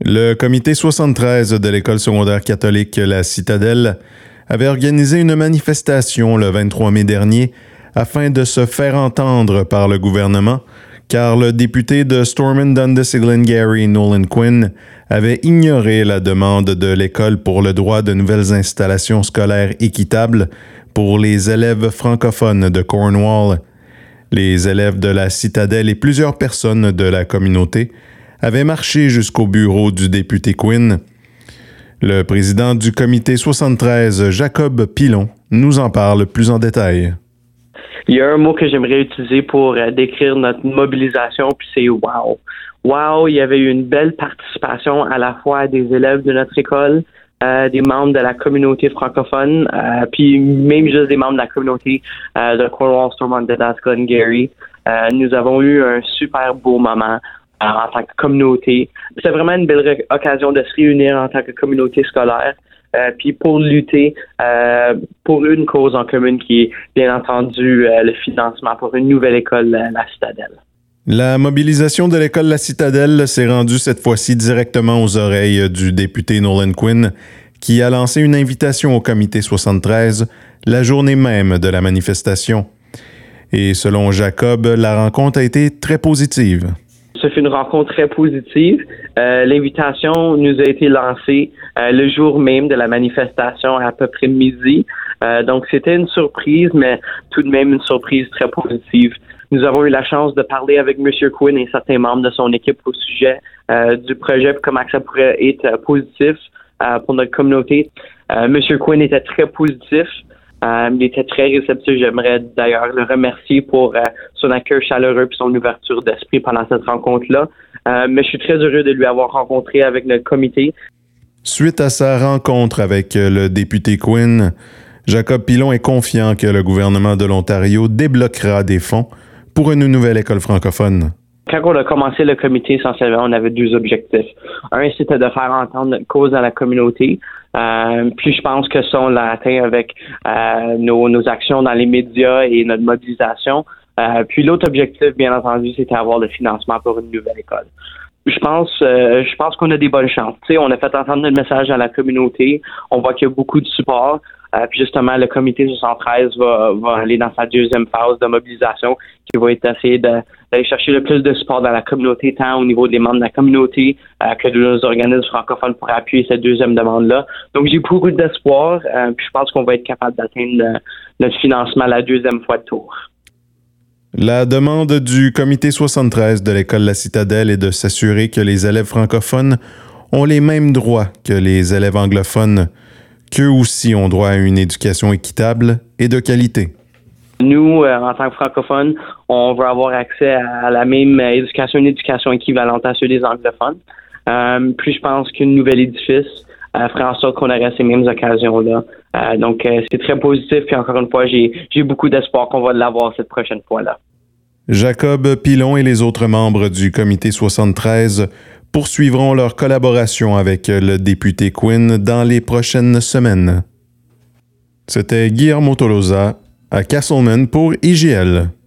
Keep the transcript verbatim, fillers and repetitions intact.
Le comité soixante-treize de l'école secondaire catholique La Citadelle avait organisé une manifestation le vingt-trois mai dernier afin de se faire entendre par le gouvernement, car le député de Stormont Dundas et Glengarry, Nolan Quinn, avait ignoré la demande de l'école pour le droit de nouvelles installations scolaires équitables pour les élèves francophones de Cornwall. Les élèves de la Citadelle et plusieurs personnes de la communauté avaient marché jusqu'au bureau du député Quinn. Le président du comité soixante-treize, Jacob Pilon, nous en parle plus en détail. Il y a un mot que j'aimerais utiliser pour euh, décrire notre mobilisation, puis c'est « wow ». Wow, il y avait eu une belle participation à la fois des élèves de notre école, euh, des membres de la communauté francophone, euh, puis même juste des membres de la communauté euh, de Cornwall, Stormont, Dundas, Glengarry. Euh, nous avons eu un super beau moment euh, en tant que communauté. C'est vraiment une belle ré- occasion de se réunir en tant que communauté scolaire. Euh, puis pour lutter euh, pour une cause en commune qui est, bien entendu, euh, le financement pour une nouvelle école, euh, La Citadelle. La mobilisation de l'école La Citadelle s'est rendue cette fois-ci directement aux oreilles du député Nolan Quinn, qui a lancé une invitation au comité soixante-treize la journée même de la manifestation. Et selon Jacob, la rencontre a été très positive. Ce fut une rencontre très positive. Euh, l'invitation nous a été lancée euh, le jour même de la manifestation à peu près midi. Euh, donc, c'était une surprise, mais tout de même une surprise très positive. Nous avons eu la chance de parler avec M. Quinn et certains membres de son équipe au sujet euh, du projet, comment ça pourrait être euh, positif euh, pour notre communauté. Euh, M. Quinn était très positif. Euh, il était très réceptif. J'aimerais d'ailleurs le remercier pour euh, son accueil chaleureux et son ouverture d'esprit pendant cette rencontre-là. Euh, mais je suis très heureux de lui avoir rencontré avec notre comité. Suite à sa rencontre avec le député Quinn, Jacob Pilon est confiant que le gouvernement de l'Ontario débloquera des fonds pour une nouvelle école francophone. Quand on a commencé le comité, essentiellement, on avait deux objectifs. Un, c'était de faire entendre notre cause dans la communauté. Euh, puis je pense que ça, on l'a atteint avec euh, nos, nos actions dans les médias et notre mobilisation. Euh, puis l'autre objectif, bien entendu, c'était avoir le financement pour une nouvelle école. Je pense, euh, je pense qu'on a des bonnes chances. Tu sais, on a fait entendre notre message à la communauté. On voit qu'il y a beaucoup de support. Euh, puis justement, le comité soixante-treize va, va aller dans sa deuxième phase de mobilisation qui va être essayer de, d'aller chercher le plus de support dans la communauté, tant au niveau des membres de la communauté euh, que de nos organismes francophones pour appuyer cette deuxième demande-là. Donc, j'ai beaucoup d'espoir. Euh, puis je pense qu'on va être capable d'atteindre euh, notre financement la deuxième fois de tour. La demande du comité soixante-treize de l'école La Citadelle est de s'assurer que les élèves francophones ont les mêmes droits que les élèves anglophones, qu'eux aussi ont droit à une éducation équitable et de qualité. Nous, euh, en tant que francophones, on veut avoir accès à la même éducation, une éducation équivalente à ceux des anglophones. Euh, puis je pense qu'une nouvelle édifice euh, ferait en sorte qu'on aurait ces mêmes occasions-là. Euh, donc, euh, c'est très positif. Puis encore une fois, j'ai, j'ai beaucoup d'espoir qu'on va l'avoir cette prochaine fois-là. Jacob Pilon et les autres membres du comité soixante-treize poursuivront leur collaboration avec le député Quinn dans les prochaines semaines. C'était Guillermo Tolosa à Castleman pour I G L.